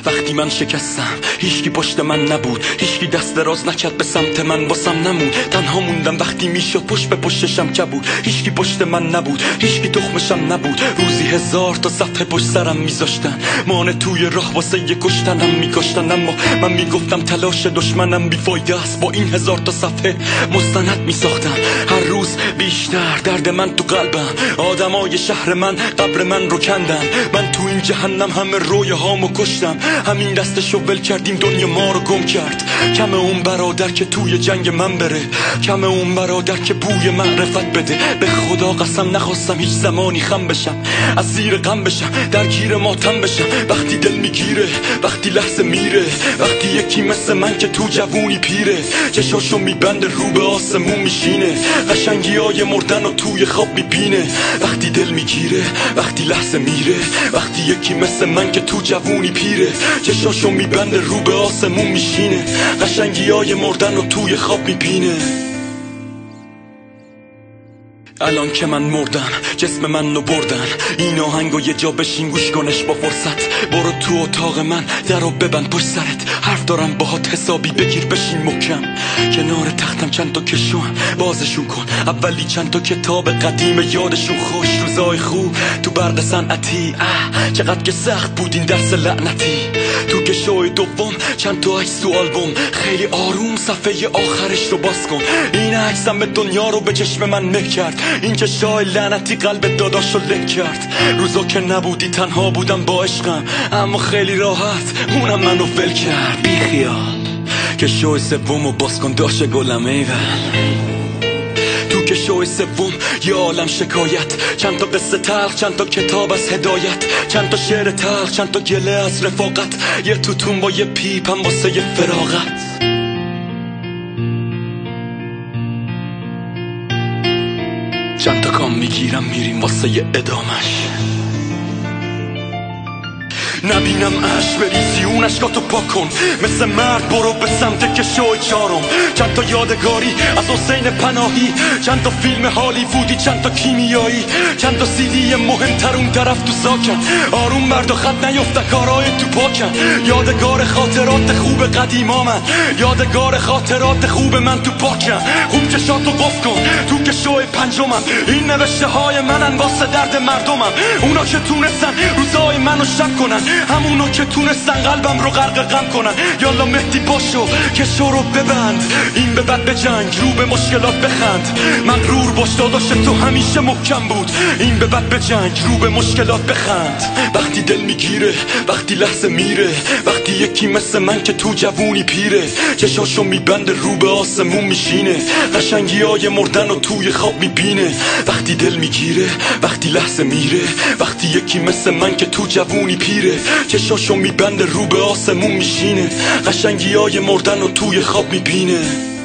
وقتی من شکستم هیچکی پشت من نبود، هیچکی دست دراز نکرد به سمت من، واسم نمون. تنها موندم وقتی میشد پشت به پشتشم کبود، هیچکی پشت من نبود، هیچکی تخمشم نبود. روزی 1000 تا صفحه پشت سرم میذاشتن، مانع توی راه واسه یه کشتنم میکشتن. اما من میگفتم تلاش دشمنم بیفایده است، با این 1000 تا صفحه مستند میساختم. هر روز بیشتر درد من تو قلبم، آدمای شهر من قبر من رو کندن. من تو این جهنم همه رویه هامو کشتم، همین دستشو ول کردیم دنیا ما رو گم کرد. کم اون برادر که توی جنگ من بره، کم اون برادر که بوی معرفت بده. به خدا قسم نخواستم هیچ زمانی خم بشم، از زیر غم بشم، درگیر ماتم بشم. وقتی دل میگیره، وقتی لحظه میره، وقتی یکی مثل من که تو جوونی پیره، چشاشو میبنده رو به آسمون میشینه، قشنگیای مردن و توی خواب میبینه. وقتی دل میگیره، وقتی لحظه میره، وقتی یکی مثل من که تو جوونی پیره، چشاشو میبنده رو به آسمون میشینه، قشنگیای مردن و توی خواب میبینه. الان که من مردم جسم من رو بردن، این آهنگو یه جا بشین گوش کنش با فرصت. برو تو اتاق من درو ببند پشت سرت، حرف دارم باهات حسابی بگیر بشین محکم. کنار تختم چند تا کشوام بازشون کن، اولی چند تا کتاب قدیم یادشون خوش. روزای خوب تو برق صنعتی، چقدر که سخت بود این درس لعنتی. تو کشوی دوم چند تا عکس تو آلبوم، خیلی آروم صفحه آخرش رو باز کن. این عکسم دنیا رو به چشم من مه کرد، این که شای لعنتی قلب داداشو لک کرد. روزا که نبودی تنها بودم با عشقم، اما خیلی راحت اونم منو ول کرد. بی خیال که شوی سومو باز کن داشت گلم ایول. تو که شوی سوم یه عالم شکایت، چند تا قصه تلخ، چند تا کتاب از هدایت، چند تا شعر تلخ، چند تا گله از رفاقت، یه توتون با یه پیپم واسه یه فراغت. چند تا کام میگیرم میریم واسه یه ادامش، نبینم عشق بریزی اون عشقاتو پاک کن. مثل مرد برو به سمت کشوی چارم، چند تا یادگاری از حسین پناهی، چند تا فیلم هالیوودی، چند تا کیمیایی، چند تا CD مهمتر اون طرف تو ساکن. آروم مرد و خط نیفته کارای تو پاکن، یادگار خاطرات خوب قدیمامن، یادگار خاطرات خوب من تو پاکن. خوب چشاتو قف کن تو کشوی پنجمم، این نوشته های منن واسه درد مردمم. اونا که تونستن روزای منو شک کنن، همونا که تونستن قلبم رو غرق غم کنن. یالا مهدی باشو کشو رو ببند، این به بعد به جنگ رو به مشکلات بخند. مغرور باش داداش تو همیشه محکم بود، این به بعد به جنگ رو به مشکلات بخند. وقتی دل میگیره، وقتی لحظه میره، وقتی یکی مثل من که تو جوونی پیره، چشاشو میبنده رو به آسمون میشینه، قشنگیای مردن و توی خواب میبینه. وقتی دل میگیره، وقتی لحظه میره، وقتی یکی مثل من که تو جوونی پیره، چشاشو میبنده رو به آسمون میشینه، قشنگیای مردن و توی خواب میبینه.